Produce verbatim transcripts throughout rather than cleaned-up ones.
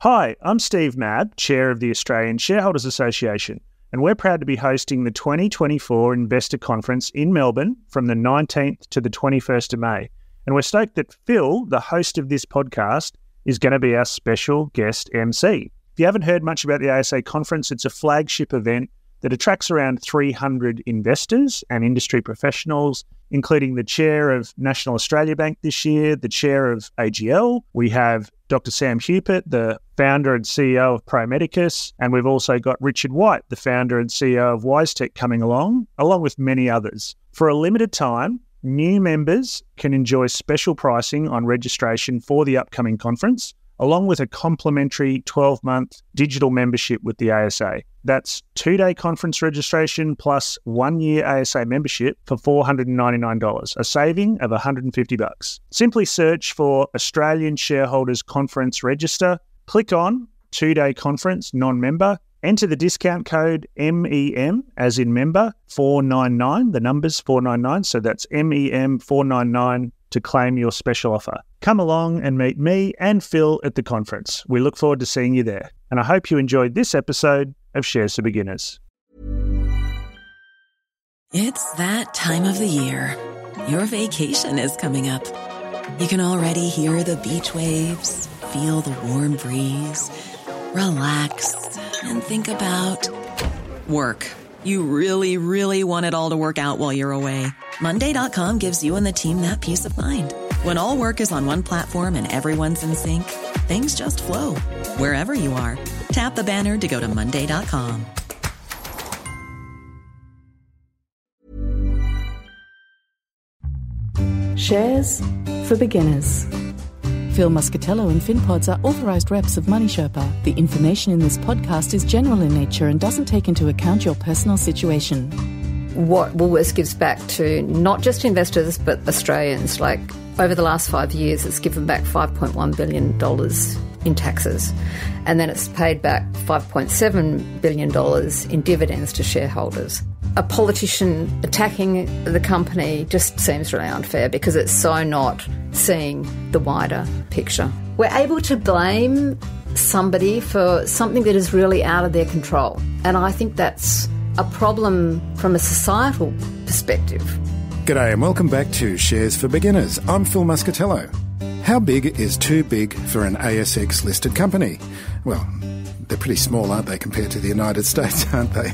Hi, I'm Steve Mabb, Chair of the Australian Shareholders Association, and we're proud to be hosting the twenty twenty-four Investor Conference in Melbourne from the nineteenth to the twenty-first of May. And we're stoked that Phil, the host of this podcast, is going to be our special guest M C. If you haven't heard much about the A S A conference, it's a flagship event that attracts around three hundred investors and industry professionals, including the chair of National Australia Bank this year, the chair of A G L. We have Doctor Sam Hupert, the founder and C E O of Pro Medicus, and we've also got Richard White, the founder and C E O of WiseTech, coming along, along with many others. For a limited time, new members can enjoy special pricing on registration for the upcoming conference, along with a complimentary twelve-month digital membership with the A S A. That's two-day conference registration plus one-year A S A membership for four hundred ninety-nine dollars, a saving of one hundred fifty bucks. Simply search for Australian Shareholders Conference Register, click on two-day conference non-member, enter the discount code M E M, as in member, four ninety-nine, the number's four ninety-nine, so that's M E M four ninety-nine to claim your special offer. Come along and meet me and Phil at the conference. We look forward to seeing you there. And I hope you enjoyed this episode of Shares for Beginners. It's that time of the year. Your vacation is coming up. You can already hear the beach waves, feel the warm breeze, relax, and think about work. You really, really want it all to work out while you're away. Monday dot com gives you and the team that peace of mind. When all work is on one platform and everyone's in sync, things just flow. Wherever you are, tap the banner to go to Monday dot com. Shares for Beginners. Phil Muscatello and FinPods are authorised reps of Money Sherpa. The information in this podcast is general in nature and doesn't take into account your personal situation. What Woolworths gives back to not just investors but Australians, like over the last five years it's given back five point one billion dollars in taxes, and then it's paid back five point seven billion dollars in dividends to shareholders. A politician attacking the company just seems really unfair because it's so not seeing the wider picture. We're able to blame somebody for something that is really out of their control, and I think that's a problem from a societal perspective. G'day and welcome back to Shares for Beginners. I'm Phil Muscatello. How big is too big for an A S X-listed company? Well, they're pretty small, aren't they, compared to the United States, aren't they?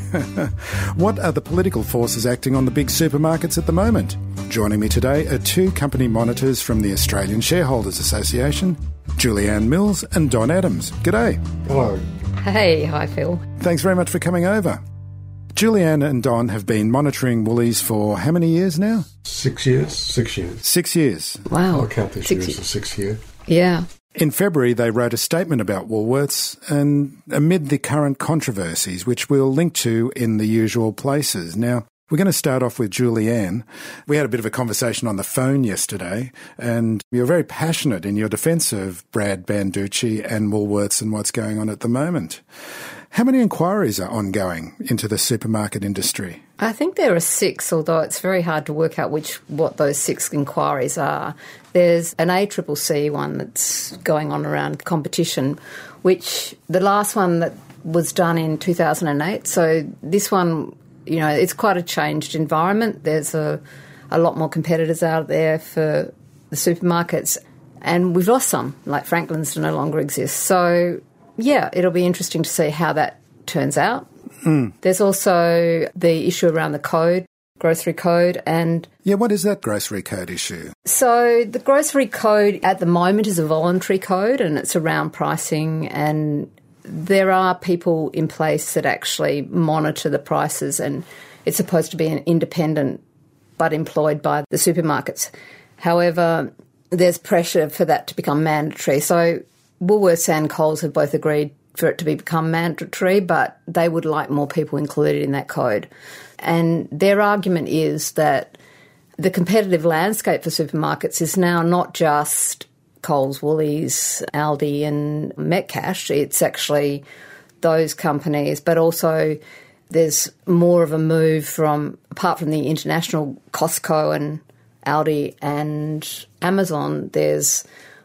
What are the political forces acting on the big supermarkets at the moment? Joining me today are two company monitors from the Australian Shareholders Association, Julianne Mills and Don Adams. G'day. Hello. Hey, hi Phil. Thanks very much for coming over. Julianne and Don have been monitoring Woolies for how many years now? Six years. Six years. Six years. Wow. I'll count this Six year as the sixth year. Yeah. In February, they wrote a statement about Woolworths, and amid the current controversies, which we'll link to in the usual places. Now, we're going to start off with Julianne. We had a bit of a conversation on the phone yesterday, and you're very passionate in your defence of Brad Banducci and Woolworths and what's going on at the moment. How many inquiries are ongoing into the supermarket industry? I think there are six, although it's very hard to work out which what those six inquiries are. There's an A C C C one that's going on around competition, which the last one that was done in two thousand eight. So this one, you know, it's quite a changed environment. There's a, a lot more competitors out there for the supermarkets, and we've lost some, like Franklin's no longer exists. So, yeah, it'll be interesting to see how that turns out. Mm. There's also the issue around the code, grocery code, and... Yeah, what is that grocery code issue? So the grocery code at the moment is a voluntary code, and it's around pricing, and there are people in place that actually monitor the prices, and it's supposed to be an independent but employed by the supermarkets. However, there's pressure for that to become mandatory. So Woolworths and Coles have both agreed for it to be become mandatory, but they would like more people included in that code. And their argument is that the competitive landscape for supermarkets is now not just Coles, Woolies, Aldi and Metcash. It's actually those companies, but also there's more of a move from, apart from the international Costco and Aldi and Amazon, there's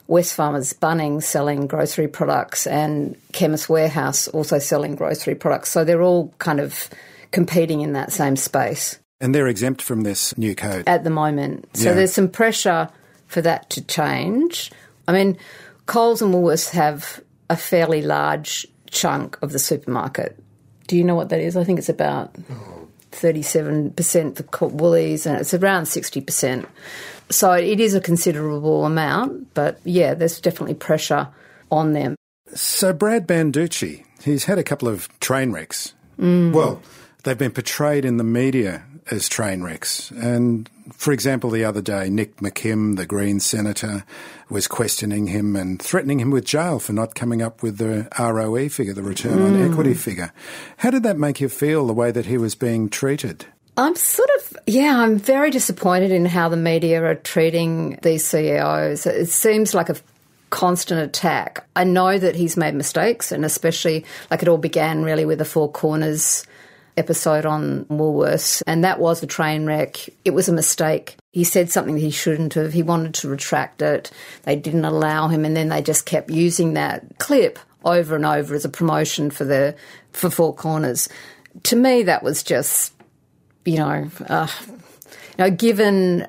Wesfarmers Bunnings selling grocery products and Chemist Warehouse also selling grocery products. So they're all kind of competing in that same space. And they're exempt from this new code? At the moment. So yeah. there's some pressure for that to change. I mean, Coles and Woolworths have a fairly large chunk of the supermarket. Do you know what that is? I think it's about thirty-seven percent for Woolies, and it's around sixty percent. So it is a considerable amount, but yeah, there's definitely pressure on them. So Brad Banducci, he's had a couple of train wrecks. Mm. Well, they've been portrayed in the media as train wrecks. And, for example, the other day, Nick McKim, the Greens senator, was questioning him and threatening him with jail for not coming up with the R O E figure, the return on Mm. equity figure. How did that make you feel, the way that he was being treated? I'm sort of, yeah, I'm very disappointed in how the media are treating these C E Os. It seems like a constant attack. I know that he's made mistakes, and especially, like, it all began really with the Four Corners episode on Woolworths, and that was a train wreck. It was a mistake. He said something that he shouldn't have. He wanted to retract it. They didn't allow him, and then they just kept using that clip over and over as a promotion for the for Four Corners. To me, that was just, you know, uh, you know, given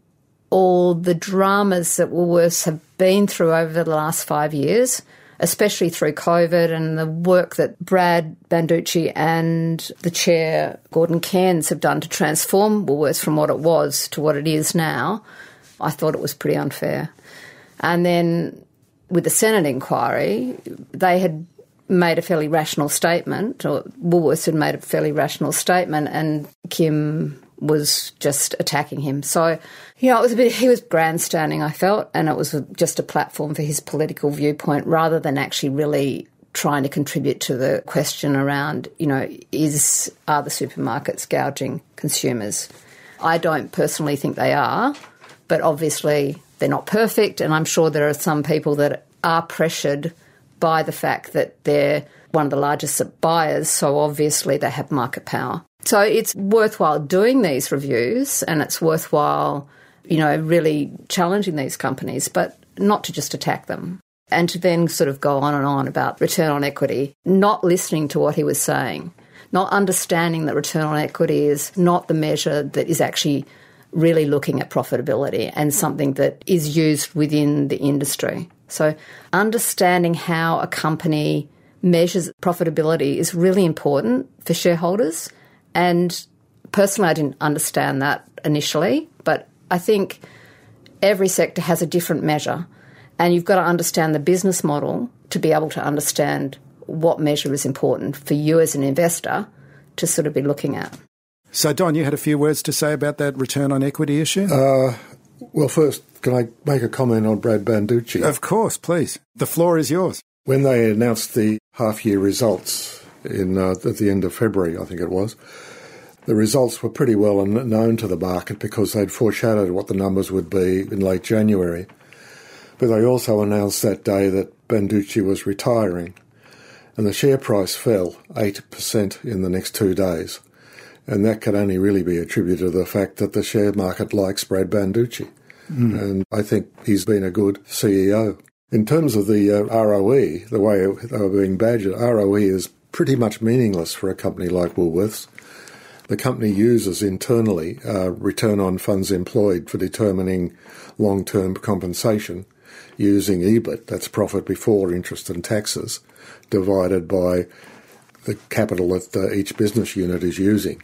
all the dramas that Woolworths have been through over the last five years, especially through COVID, and the work that Brad Banducci and the chair, Gordon Cairns, have done to transform Woolworths from what it was to what it is now, I thought it was pretty unfair. And then with the Senate inquiry, they had made a fairly rational statement, or Woolworths had made a fairly rational statement, and Kim was just attacking him. So, you know, it was a bit, he was grandstanding, I felt, and it was just a platform for his political viewpoint rather than actually really trying to contribute to the question around, you know, is, are the supermarkets gouging consumers? I don't personally think they are, but obviously they're not perfect, and I'm sure there are some people that are pressured by the fact that they're one of the largest buyers, so obviously they have market power. So it's worthwhile doing these reviews, and it's worthwhile, you know, really challenging these companies, but not to just attack them. And to then sort of go on and on about return on equity, not listening to what he was saying, not understanding that return on equity is not the measure that is actually really looking at profitability and something that is used within the industry. So understanding how a company measures profitability is really important for shareholders. And personally, I didn't understand that initially, but I think every sector has a different measure, and you've got to understand the business model to be able to understand what measure is important for you as an investor to sort of be looking at. So, Don, you had a few words to say about that return on equity issue? Uh, well, first, can I make a comment on Brad Banducci? Of course, please. The floor is yours. When they announced the half-year results in uh, at the end of February, I think it was, the results were pretty well known to the market because they'd foreshadowed what the numbers would be in late January. But they also announced that day that Banducci was retiring, and the share price fell eight percent in the next two days. And that could only really be attributed to the fact that the share market likes Brad Banducci. Mm. And I think he's been a good C E O. In terms of the uh, R O E, the way they were being badgered, R O E is pretty much meaningless for a company like Woolworths. The company uses internally uh, return on funds employed for determining long-term compensation using E B I T, that's profit before interest and taxes, divided by the capital that uh, each business unit is using.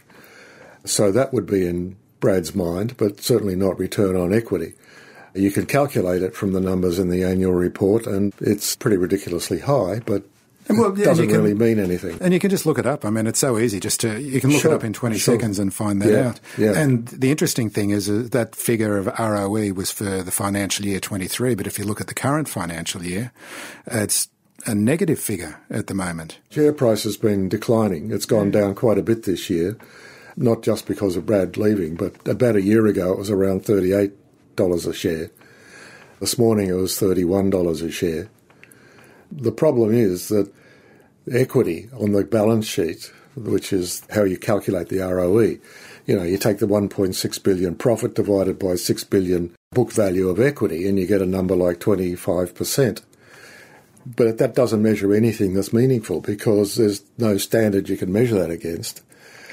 So that would be in Brad's mind, but certainly not return on equity. You can calculate it from the numbers in the annual report, and it's pretty ridiculously high, but well, yeah, it doesn't can, really mean anything. And you can just look it up. I mean, it's so easy just to, you can look sure, it up in twenty sure. seconds and find that yeah, out. Yeah. And the interesting thing is uh, that figure of R O E was for the financial year twenty-three, but if you look at the current financial year, it's a negative figure at the moment. Share price has been declining. It's gone down quite a bit this year, not just because of Brad leaving, but about a year ago it was around thirty-eight dollars a share. This morning it was thirty-one dollars a share. The problem is that equity on the balance sheet, which is how you calculate the R O E, you know, you take the one point six billion profit divided by six billion book value of equity and you get a number like twenty-five percent. But that doesn't measure anything that's meaningful because there's no standard you can measure that against.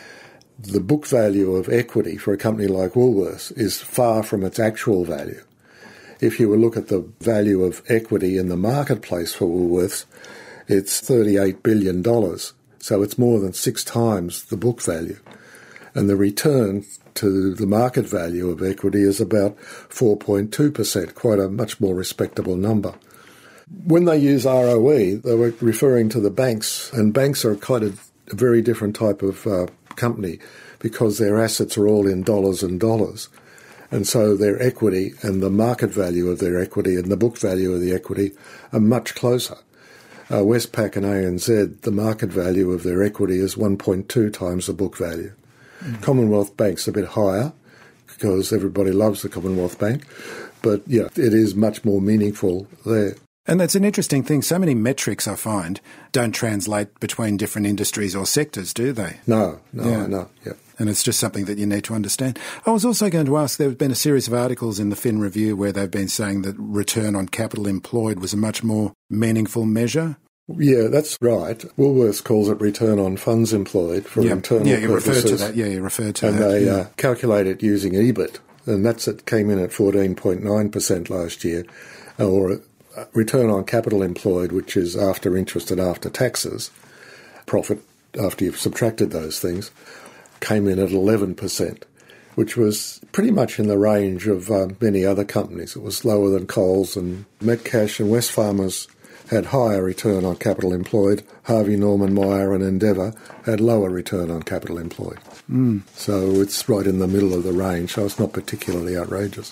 The book value of equity for a company like Woolworths is far from its actual value. If you will look at the value of equity in the marketplace for Woolworths, it's thirty-eight billion dollars. So it's more than six times the book value. And the return to the market value of equity is about four point two percent, quite a much more respectable number. When they use R O E, they were referring to the banks, and banks are quite a, a very different type of uh, company because their assets are all in dollars and dollars. And so their equity and the market value of their equity and the book value of the equity are much closer. Uh, Westpac and A N Z, the market value of their equity is one point two times the book value. Mm. Commonwealth Bank's a bit higher because everybody loves the Commonwealth Bank, but yeah, it is much more meaningful there. And that's an interesting thing. So many metrics, I find, don't translate between different industries or sectors, do they? No, no, yeah. no, yeah. And it's just something that you need to understand. I was also going to ask, there have been a series of articles in the Fin Review where they've been saying that return on capital employed was a much more meaningful measure. Yeah, that's right. Woolworths calls it return on funds employed for yeah. internal yeah, you purposes. Referred to that. Yeah, you referred to and that. And they yeah. uh, calculate it using E B I T, and that's it came in at fourteen point nine percent last year, or return on capital employed, which is after interest and after taxes, profit after you've subtracted those things, came in at eleven percent, which was pretty much in the range of uh, many other companies. It was lower than Coles, and Metcash and Wesfarmers had higher return on capital employed. Harvey Norman, Myer and Endeavour had lower return on capital employed. Mm. So it's right in the middle of the range, so it's not particularly outrageous.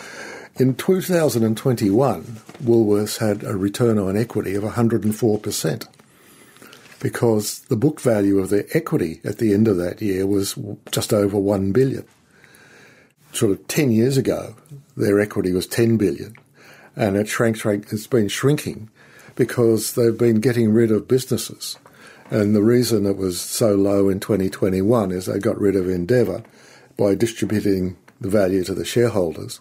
In two thousand twenty-one, Woolworths had a return on equity of one hundred four percent because the book value of their equity at the end of that year was just over one billion dollars. Sort of ten years ago, their equity was ten billion dollars, and it shrank, shrank, it's been shrinking because they've been getting rid of businesses. And the reason it was so low in twenty twenty-one is they got rid of Endeavour by distributing the value to the shareholders.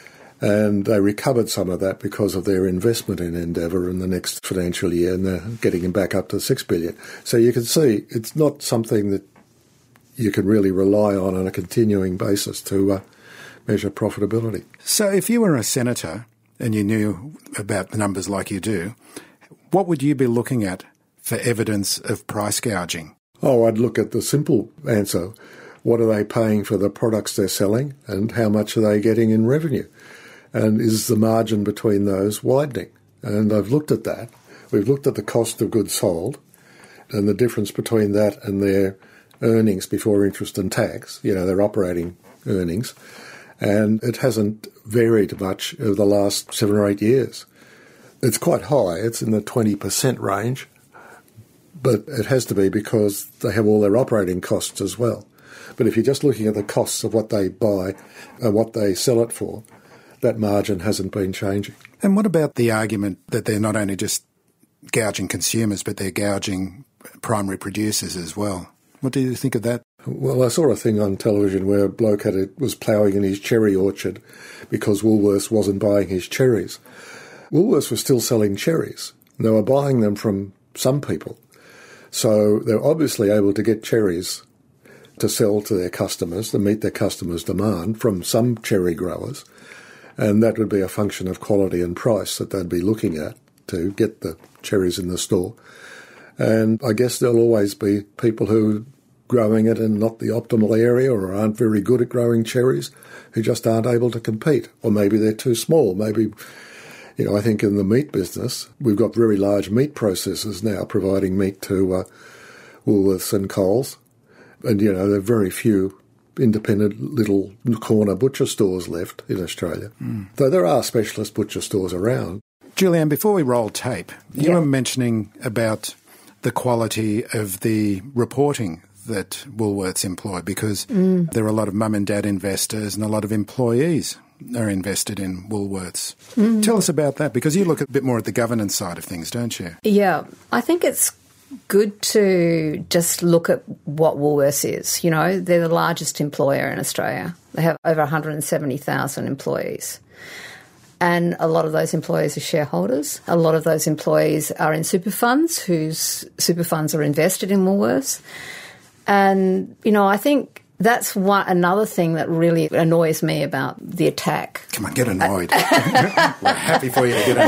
And they recovered some of that because of their investment in Endeavour in the next financial year, and they're getting it back up to six billion dollars. So you can see it's not something that you can really rely on on a continuing basis to uh, measure profitability. So if you were a senator and you knew about the numbers like you do, what would you be looking at for evidence of price gouging? Oh, I'd look at the simple answer. What are they paying for the products they're selling, and how much are they getting in revenue? And is the margin between those widening? And I've looked at that. We've looked at the cost of goods sold and the difference between that and their earnings before interest and tax, you know, their operating earnings. And it hasn't varied much over the last seven or eight years. It's quite high. It's in the twenty percent range. But it has to be because they have all their operating costs as well. But if you're just looking at the costs of what they buy and what they sell it for, that margin hasn't been changing. And what about the argument that they're not only just gouging consumers, but they're gouging primary producers as well? What do you think of that? Well, I saw a thing on television where a bloke had a, was ploughing in his cherry orchard because Woolworths wasn't buying his cherries. Woolworths was still selling cherries. They were buying them from some people. So they're obviously able to get cherries to sell to their customers, to meet their customers' demand from some cherry growers. And that would be a function of quality and price that they'd be looking at to get the cherries in the store. And I guess there'll always be people who are growing it in not the optimal area or aren't very good at growing cherries who just aren't able to compete. Or maybe they're too small. Maybe, you know, I think in the meat business, we've got very large meat processors now providing meat to uh, Woolworths and Coles. And, you know, there are very few independent little corner butcher stores left in Australia. Mm. Though there are specialist butcher stores around. Julianne, before we roll tape, you yeah. were mentioning about the quality of the reporting that Woolworths employ because mm. there are a lot of mum and dad investors and a lot of employees are invested in Woolworths. Mm. Tell us about that because you look a bit more at the governance side of things, don't you? Yeah, I think it's good to just look at what Woolworths is. You know, they're the largest employer in Australia. They have over one hundred seventy thousand employees. And a lot of those employees are shareholders. A lot of those employees are in super funds whose super funds are invested in Woolworths. And, you know, I think that's one another thing that really annoys me about the attack. Come on, get annoyed. We're happy for you to get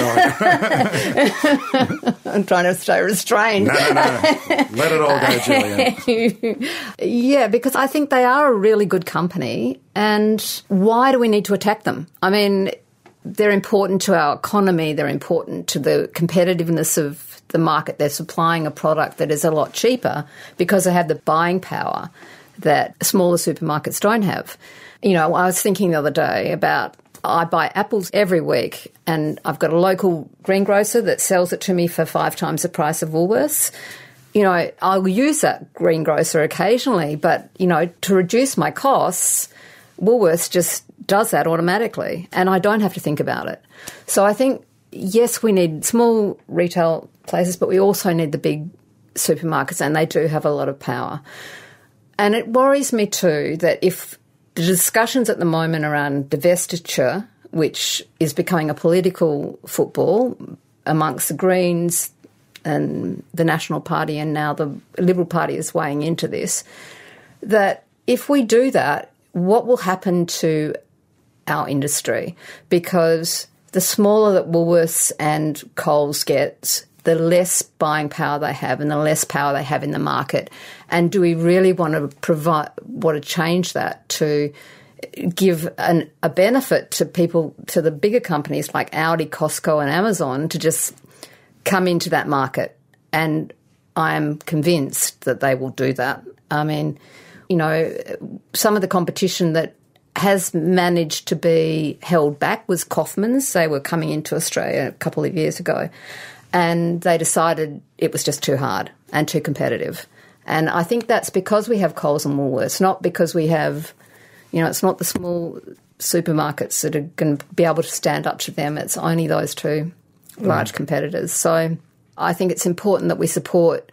annoyed. I'm trying to stay restrained. No, no, no. Let it all go, Gillian. Yeah, because I think they are a really good company. And why do we need to attack them? I mean, they're important to our economy. They're important to the competitiveness of the market. They're supplying a product that is a lot cheaper because they have the buying power that smaller supermarkets don't have. You know, I was thinking the other day about I buy apples every week and I've got a local greengrocer that sells it to me for five times the price of Woolworths. You know, I'll use that greengrocer occasionally, but, you know, to reduce my costs, Woolworths just does that automatically and I don't have to think about it. So I think, yes, we need small retail places, but we also need the big supermarkets and they do have a lot of power. And it worries me too that if the discussions at the moment around divestiture, which is becoming a political football amongst the Greens and the National Party and now the Liberal Party is weighing into this, that if we do that, what will happen to our industry? Because the smaller that Woolworths and Coles gets, the less buying power they have and the less power they have in the market. And do we really want to provide, want to change that to give an, a benefit to people, to the bigger companies like Aldi, Costco and Amazon to just come into that market? And I am convinced that they will do that. I mean, you know, some of the competition that has managed to be held back was Kaufmann's. They were coming into Australia a couple of years ago and they decided it was just too hard and too competitive. And I think that's because we have Coles and Woolworths, not because we have, you know, it's not the small supermarkets that are going to be able to stand up to them. It's only those two large mm. competitors. So I think it's important that we support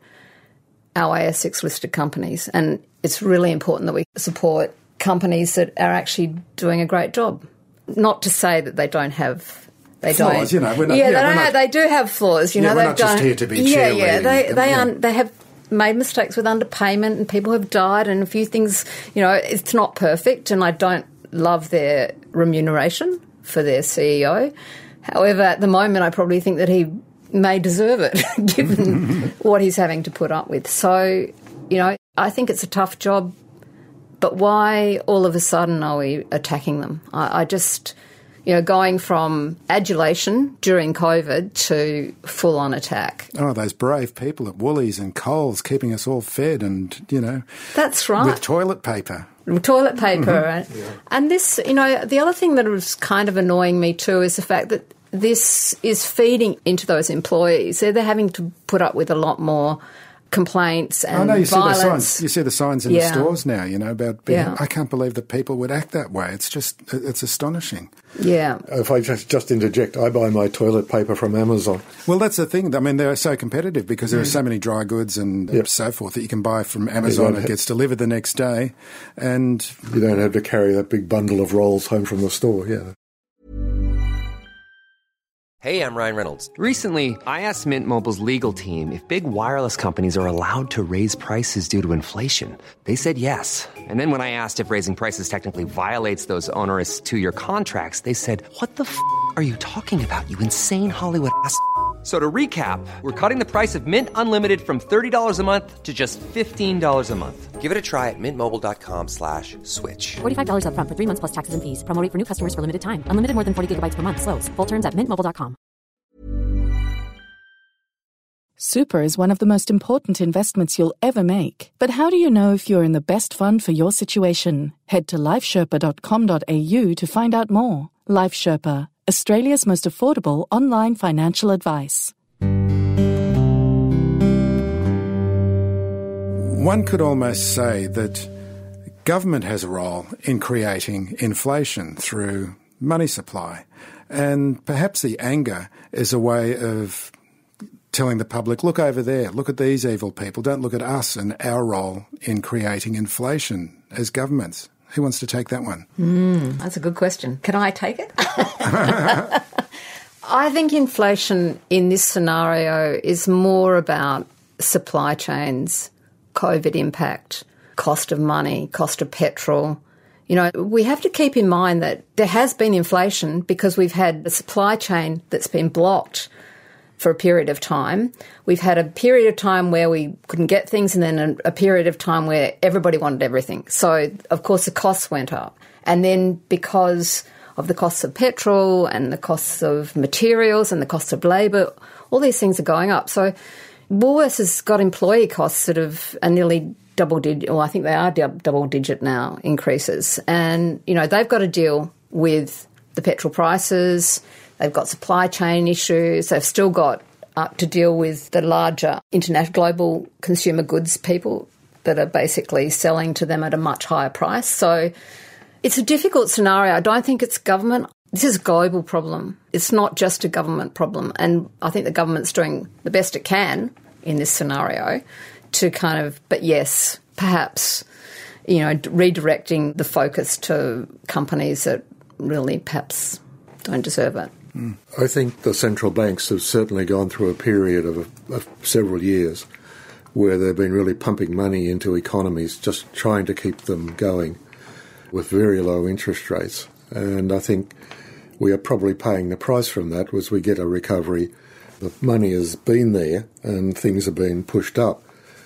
our A S X listed companies, and it's really important that we support companies that are actually doing a great job. Not to say that they don't have they flaws, don't, you know. We're not, yeah, yeah, they, we're don't not, have, they do have flaws. You yeah, know, we're they've not done, just here to be yeah, cheerleading. yeah. They they yeah. un, they have made mistakes with underpayment, and people have died, and a few things. You know, it's not perfect, and I don't love their remuneration for their C E O. However, at the moment, I probably think that he may deserve it, given what he's having to put up with. So, you know, I think it's a tough job, but why all of a sudden are we attacking them? I, I just, you know, going from adulation during COVID to full-on attack. Oh, those brave people at Woolies and Coles keeping us all fed and, you know. That's right. With toilet paper. Toilet paper. Mm-hmm. Yeah. And this, you know, the other thing that was kind of annoying me too is the fact that this is feeding into those employees. They're, they're having to put up with a lot more complaints and I know you violence. See the signs, you see the signs in yeah. the stores now, you know, about being, yeah. I can't believe that people would act that way. It's just, it's astonishing. Yeah. If I just, just interject, I buy my toilet paper from Amazon. Well, that's the thing. I mean, they're so competitive because there are so many dry goods and yep. so forth that you can buy from Amazon. It gets delivered the next day. And you don't have to carry that big bundle of rolls home from the store, yeah. Hey, I'm Ryan Reynolds. Recently, I asked Mint Mobile's legal team if big wireless companies are allowed to raise prices due to inflation. They said yes. And then when I asked if raising prices technically violates those onerous two-year contracts, they said, what the f*** are you talking about, you insane Hollywood ass f- So to recap, we're cutting the price of Mint Unlimited from thirty dollars a month to just fifteen dollars a month. Give it a try at mintmobile.com slash switch. forty-five dollars up front for three months plus taxes and fees. Promo rate for new customers for limited time. Unlimited more than forty gigabytes per month. Slows full terms at mint mobile dot com. Super is one of the most important investments you'll ever make. But how do you know if you're in the best fund for your situation? Head to life sherpa dot com dot a u to find out more. Life Sherpa, Australia's most affordable online financial advice. One could almost say that government has a role in creating inflation through money supply. And perhaps the anger is a way of telling the public, look over there, look at these evil people, don't look at us and our role in creating inflation as governments. Who wants to take that one? Mm, that's a good question. Can I take it? I think inflation in this scenario is more about supply chains, COVID impact, cost of money, cost of petrol. You know, we have to keep in mind that there has been inflation because we've had a supply chain that's been blocked for a period of time. We've had a period of time where we couldn't get things, and then a, a period of time where everybody wanted everything. So, of course, the costs went up. And then because of the costs of petrol and the costs of materials and the cost of labour, all these things are going up. So Woolworths has got employee costs that have are nearly double digit, well, I think they are double digit now, increases. And, you know, they've got to deal with the petrol prices. They've got supply chain issues. They've still got uh, to deal with the larger international global consumer goods people that are basically selling to them at a much higher price. So it's a difficult scenario. I don't think it's government. This is a global problem. It's not just a government problem. And I think the government's doing the best it can in this scenario to kind of, but yes, perhaps, you know, redirecting the focus to companies that really perhaps don't deserve it. Mm. I think the central banks have certainly gone through a period of, of several years where they've been really pumping money into economies, just trying to keep them going with very low interest rates. And I think we are probably paying the price from that as we get a recovery. The money has been there and things are being pushed up.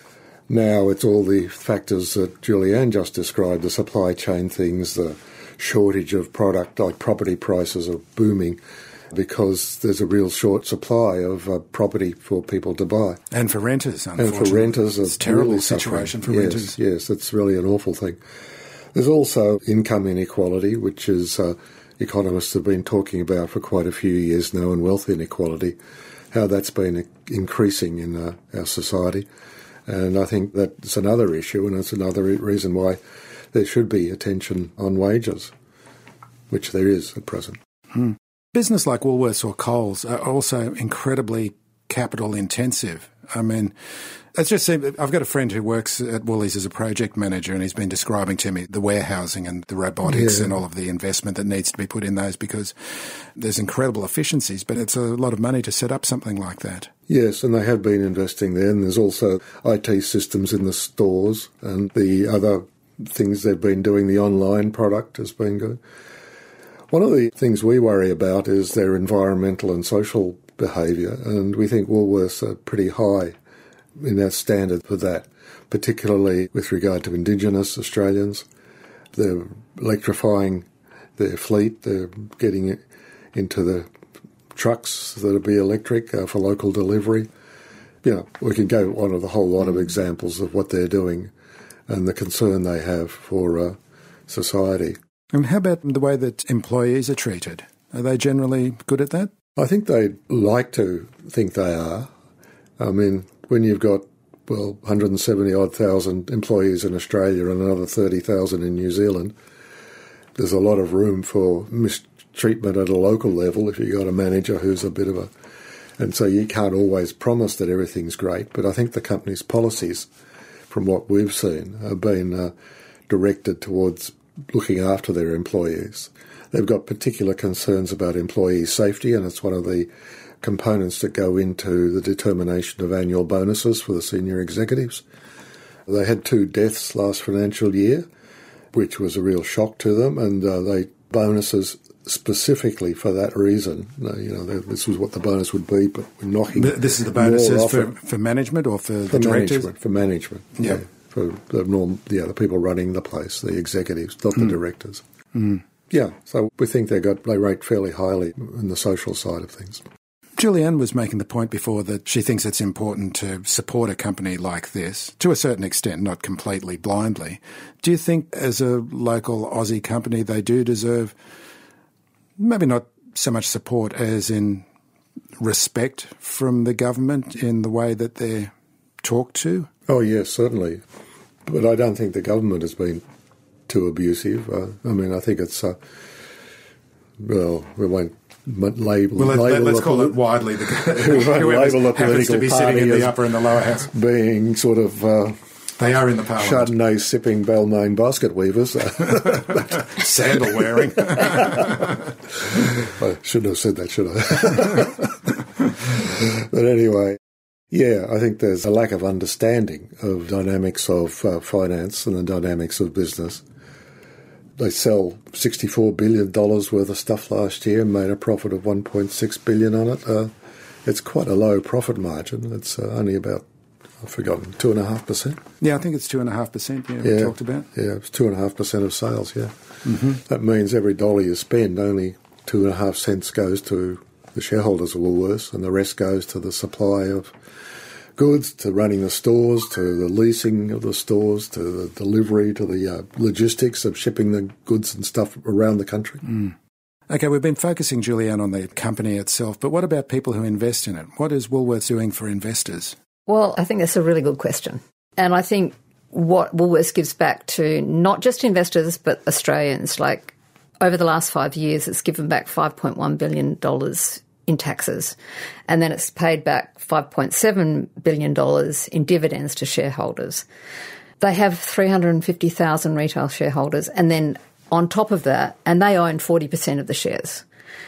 Now it's all the factors that Julianne just described, the supply chain things, the shortage of product, like property prices are booming because there's a real short supply of uh, property for people to buy. And for renters, unfortunately. And for renters. It's a terrible really situation for yes, renters. Yes, it's really an awful thing. There's also income inequality, which is uh, economists have been talking about for quite a few years now, and wealth inequality, how that's been increasing in uh, our society. And I think that's another issue, and it's another reason why there should be attention on wages, which there is at present. Hmm. Business like Woolworths or Coles are also incredibly capital intensive. I mean, it's just I've got a friend who works at Woolies as a project manager, and he's been describing to me the warehousing and the robotics yeah. and all of the investment that needs to be put in those, because there's incredible efficiencies, but it's a lot of money to set up something like that. Yes, and they have been investing there, and there's also I T systems in the stores and the other things they've been doing. The online product has been good. One of the things we worry about is their environmental and social behaviour, and we think Woolworths are pretty high in our standard for that, particularly with regard to Indigenous Australians. They're electrifying their fleet, they're getting it into the trucks that'll be electric uh, for local delivery. You know, we can go on with a whole lot of examples of what they're doing and the concern they have for uh, society. And how about the way that employees are treated? Are they generally good at that? I think they'd like to think they are. I mean, when you've got, well, one hundred seventy odd thousand employees in Australia and another thirty thousand in New Zealand, there's a lot of room for mistreatment at a local level if you've got a manager who's a bit of a... And so you can't always promise that everything's great, but I think the company's policies, from what we've seen, have been uh, directed towards looking after their employees. They've got particular concerns about employee safety, and it's one of the components that go into the determination of annual bonuses for the senior executives. They had two deaths last financial year, which was a real shock to them, and uh, they bonuses specifically for that reason. You know, this was what the bonus would be, but we're knocking. This is the bonuses for, for management or for, for the directors? Management, for management, yep. yeah. For the norm, yeah, the people running the place, the executives, not the mm. directors. Mm. Yeah, so we think they got they rate fairly highly in the social side of things. Julianne was making the point before that she thinks it's important to support a company like this, to a certain extent, not completely blindly. Do you think as a local Aussie company they do deserve maybe not so much support as in respect from the government in the way that they're talked to? Oh, yes, certainly. But I don't think the government has been too abusive. Uh, I mean, I think it's, uh, well, we won't label, well, let, label let's the call poli- it widely the label the happens to be sitting in the upper and the lower house being sort of uh, They are in the parliament. Chardonnay sipping Balmain basket weavers. Sandal wearing. I shouldn't have said that, should I? But anyway, yeah, I think there's a lack of understanding of dynamics of uh, finance and the dynamics of business. They sell sixty-four billion dollars worth of stuff last year and made a profit of one point six billion dollars on it. Uh, it's quite a low profit margin. It's uh, only about, I've forgotten, two point five percent. Yeah, I think it's two point five percent, yeah, yeah, we talked about. Yeah, it's two point five percent of sales, yeah. Mm-hmm. That means every dollar you spend, only two point five cents goes to the shareholders of Woolworths, and the rest goes to the supply of goods, to running the stores, to the leasing of the stores, to the delivery, to the uh, logistics of shipping the goods and stuff around the country. Mm. Okay, we've been focusing, Julianne, on the company itself, but what about people who invest in it? What is Woolworths doing for investors? Well, I think that's a really good question. And I think what Woolworths gives back to not just investors but Australians, like over the last five years it's given back five point one billion dollars in taxes, and then it's paid back five point seven billion dollars in dividends to shareholders. They have three hundred fifty thousand retail shareholders, and then on top of that, and they own forty percent of the shares.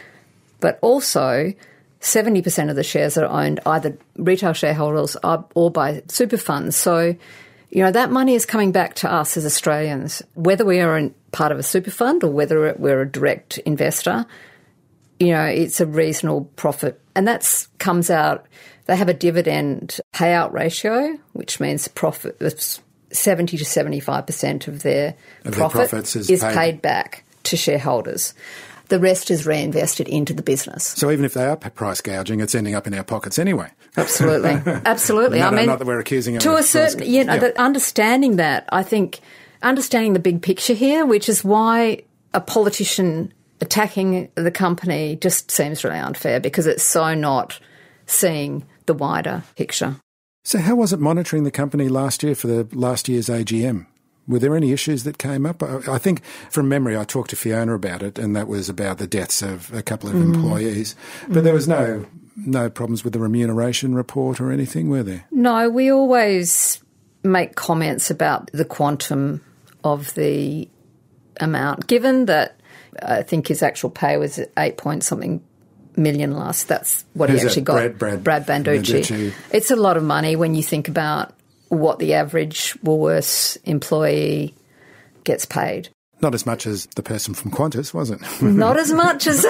But also, seventy percent of the shares are owned either retail shareholders or by super funds. So, you know, that money is coming back to us as Australians, whether we are in part of a super fund or whether we're a direct investor. You know, it's a reasonable profit. And that comes out, they have a dividend payout ratio, which means profit, it's seventy to seventy-five percent of their of profit their is, is paid. paid back to shareholders. The rest is reinvested into the business. So even if they are price gouging, it's ending up in our pockets anyway. Absolutely. Absolutely. no, I no, mean, not that we're accusing them to of a certain, price, you know, yeah. the, understanding that, I think, understanding the big picture here, which is why a politician attacking the company just seems really unfair because it's so not seeing the wider picture. So how was it monitoring the company last year for the last year's A G M? Were there any issues that came up? I think from memory I talked to Fiona about it, and that was about the deaths of a couple of mm. employees. But mm. there was no no problems with the remuneration report or anything, were there? No, we always make comments about the quantum of the amount, given that I think his actual pay was eight point something million last. That's what Who's he actually that? got. Brad, Brad Banducci. Banducci. It's a lot of money when you think about what the average Woolworths employee gets paid. Not as much as the person from Qantas, was it? Not as much as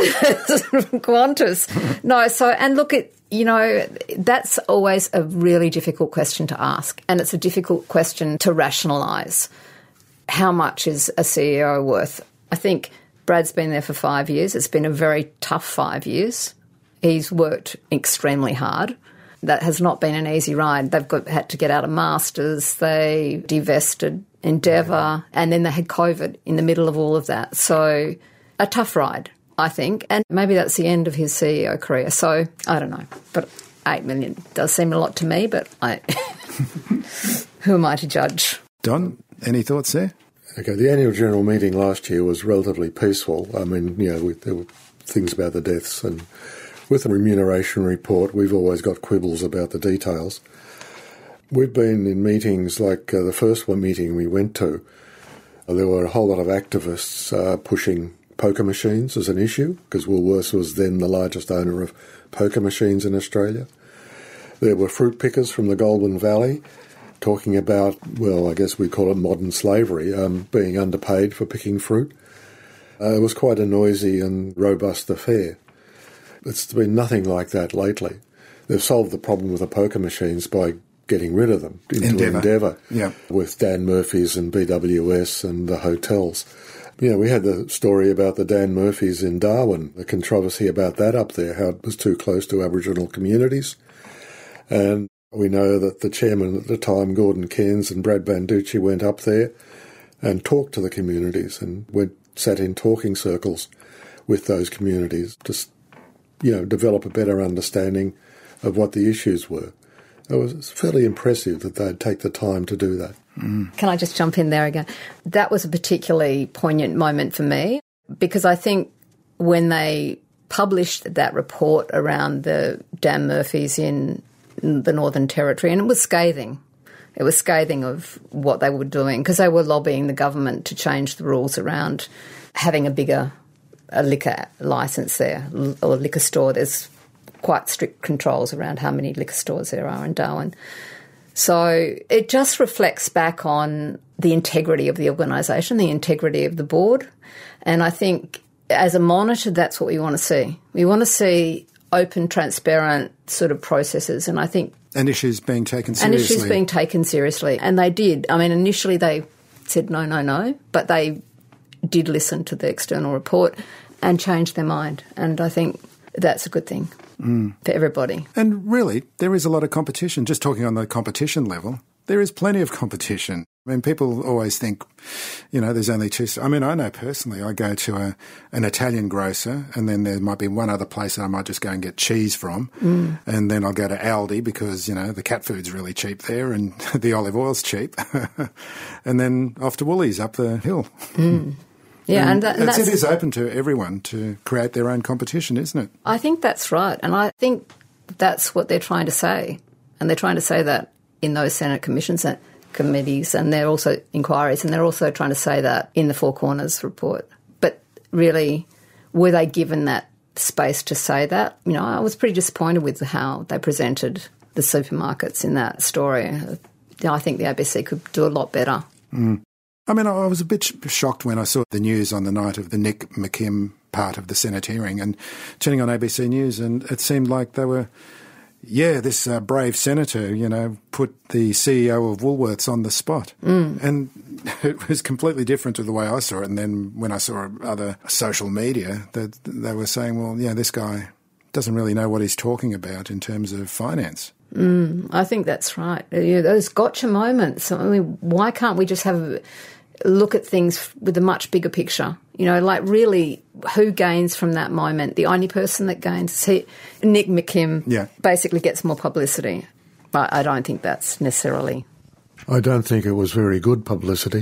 Qantas. No, so, and look, at you know, that's always a really difficult question to ask, and it's a difficult question to rationalise. How much is a C E O worth? I think Brad's been there for five years. It's been a very tough five years. He's worked extremely hard. That has not been an easy ride. They've got, had to get out of Masters. They divested Endeavour, and then they had COVID in the middle of all of that. So a tough ride, I think. And maybe that's the end of his C E O career. So I don't know. But eight million does seem a lot to me, but I who am I to judge? Don, any thoughts there? Okay, the annual general meeting last year was relatively peaceful. I mean, you know, with, there were things about the deaths, and with the remuneration report, we've always got quibbles about the details. We've been in meetings like uh, the first one meeting we went to. Uh, there were a whole lot of activists uh, pushing poker machines as an issue, because Woolworths was then the largest owner of poker machines in Australia. There were fruit pickers from the Goulburn Valley talking about, well, I guess we call it modern slavery, um, being underpaid for picking fruit. Uh, it was quite a noisy and robust affair. It's been nothing like that lately. They've solved the problem with the poker machines by getting rid of them into Endeavour, Endeavour yeah. with Dan Murphy's and B W S and the hotels. You know, we had the story about the Dan Murphy's in Darwin, the controversy about that up there, how it was too close to Aboriginal communities. And we know that the chairman at the time, Gordon Cairns, and Brad Banducci went up there and talked to the communities and went sat in talking circles with those communities to, you know, develop a better understanding of what the issues were. It was fairly impressive that they'd take the time to do that. Mm. Can I just jump in there again? That was a particularly poignant moment for me, because I think when they published that report around the Dan Murphys in the Northern Territory, and it was scathing. It was scathing of what they were doing because they were lobbying the government to change the rules around having a bigger a liquor licence there or liquor store. There's quite strict controls around how many liquor stores there are in Darwin. So it just reflects back on the integrity of the organisation, the integrity of the board. And I think as a monitor, that's what we want to see. We want to see open, transparent sort of processes. And I think... And issues being taken seriously. And issues being taken seriously. And they did. I mean, initially they said no, no, no, but they did listen to the external report and changed their mind. And I think that's a good thing mm. for everybody. And really, there is a lot of competition. Just talking on the competition level, there is plenty of competition. I mean, people always think, you know, there's only two. I mean, I know personally, I go to a, an Italian grocer and then there might be one other place that I might just go and get cheese from. Mm. And then I'll go to Aldi because, you know, the cat food's really cheap there and the olive oil's cheap. And then off to Woolies up the hill. Mm. Yeah, and, and, that, and that's, it is open to everyone to create their own competition, isn't it? I think that's right. And I think that's what they're trying to say. And they're trying to say that in those Senate commissions and committees, and they're also inquiries, and they're also trying to say that in the Four Corners report. But really, were they given that space to say that? You know, I was pretty disappointed with how they presented the supermarkets in that story. You know, I think the A B C could do a lot better. Mm. I mean, I was a bit shocked when I saw the news on the night of the Nick McKim part of the Senate hearing and turning on A B C News, and it seemed like they were... Yeah, this uh, brave senator, you know, put the C E O of Woolworths on the spot. Mm. And it was completely different to the way I saw it. And then when I saw other social media, that they were saying, well, yeah, this guy doesn't really know what he's talking about in terms of finance. Mm, I think that's right. Yeah, those gotcha moments. I mean, why can't we just have a look at things with a much bigger picture? You know, like really who gains from that moment? The only person that gains is he, Nick McKim yeah. basically gets more publicity. But I don't think that's necessarily... I don't think it was very good publicity.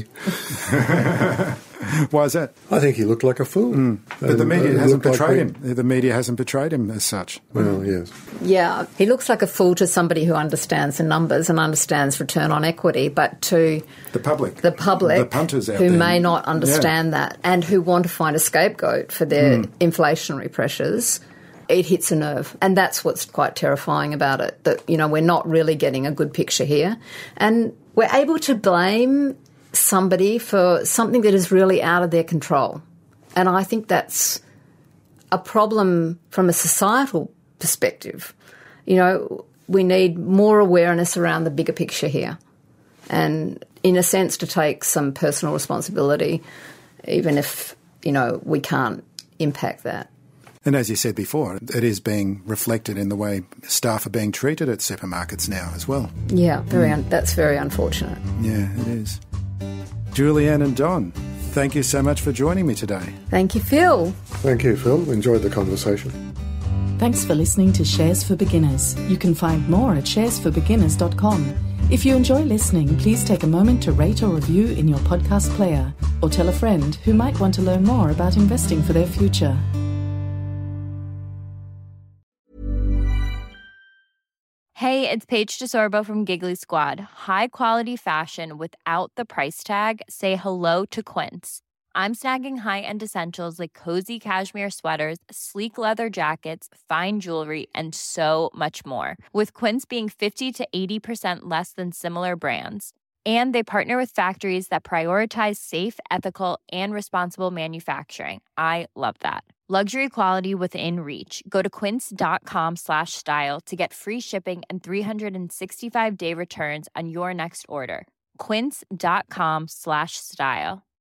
Why is that? I think he looked like a fool. Mm. But the media hasn't portrayed like him. The media hasn't portrayed him as such. Well, yes. Yeah, he looks like a fool to somebody who understands the numbers and understands return on equity, but to the public, the public, the punters out who there. may not understand yeah. that and who want to find a scapegoat for their mm. inflationary pressures, it hits a nerve. And that's what's quite terrifying about it, that, you know, we're not really getting a good picture here. And we're able to blame somebody for something that is really out of their control. And I think that's a problem from a societal perspective. You know, we need more awareness around the bigger picture here and, in a sense, to take some personal responsibility, even if, you know, we can't impact that. And as you said before, it is being reflected in the way staff are being treated at supermarkets now as well. Yeah, very un- that's very unfortunate. Yeah, it is. Julianne and Don, thank you so much for joining me today. Thank you, Phil. Thank you, Phil. Enjoyed the conversation. Thanks for listening to Shares for Beginners. You can find more at shares for beginners dot com. If you enjoy listening, please take a moment to rate or review in your podcast player, or tell a friend who might want to learn more about investing for their future. Hey, it's Paige DeSorbo from Giggly Squad. High quality fashion without the price tag. Say hello to Quince. I'm snagging high-end essentials like cozy cashmere sweaters, sleek leather jackets, fine jewelry, and so much more. With Quince being fifty to eighty percent less than similar brands. And they partner with factories that prioritize safe, ethical, and responsible manufacturing. I love that. Luxury quality within reach. Go to quince.com slash style to get free shipping and three sixty-five day returns on your next order. Quince.com slash style.